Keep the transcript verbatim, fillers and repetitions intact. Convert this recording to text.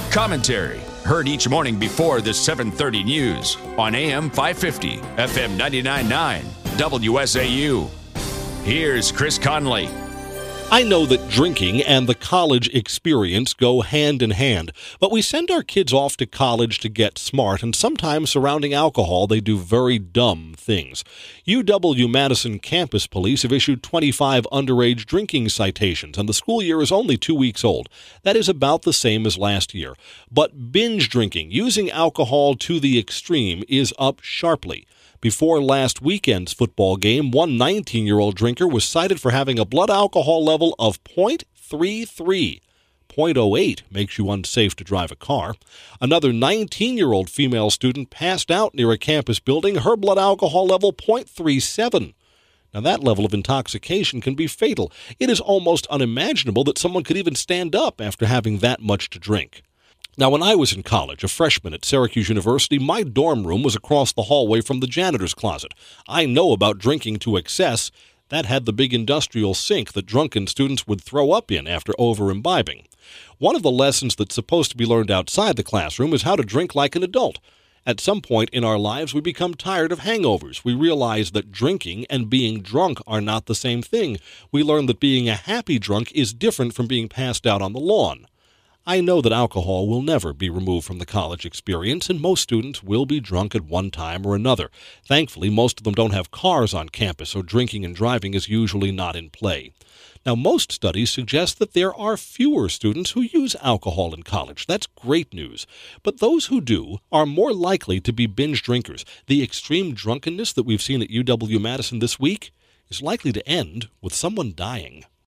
Commentary, heard each morning before the seven thirty news on A M five fifty, F M ninety-nine point nine, W S A U. Here's Chris Conley. I know that drinking and the college experience go hand in hand, but we send our kids off to college to get smart, and sometimes surrounding alcohol, they do very dumb things. U W-Madison campus police have issued twenty-five underage drinking citations, and the school year is only two weeks old. That is about the same as last year. But binge drinking, using alcohol to the extreme, is up sharply. Before last weekend's football game, one nineteen-year-old drinker was cited for having a blood alcohol level of point three three. point oh eight makes you unsafe to drive a car. Another nineteen-year-old female student passed out near a campus building. Her blood alcohol level point three seven. Now, that level of intoxication can be fatal. It is almost unimaginable that someone could even stand up after having that much to drink. Now, when I was in college, a freshman at Syracuse University, my dorm room was across the hallway from the janitor's closet. I know about drinking to excess. That had the big industrial sink that drunken students would throw up in after over-imbibing. One of the lessons that's supposed to be learned outside the classroom is how to drink like an adult. At some point in our lives, we become tired of hangovers. We realize that drinking and being drunk are not the same thing. We learn that being a happy drunk is different from being passed out on the lawn. I know that alcohol will never be removed from the college experience, and most students will be drunk at one time or another. Thankfully, most of them don't have cars on campus, so drinking and driving is usually not in play. Now, most studies suggest that there are fewer students who use alcohol in college. That's great news. But those who do are more likely to be binge drinkers. The extreme drunkenness that we've seen at U W-Madison this week is likely to end with someone dying.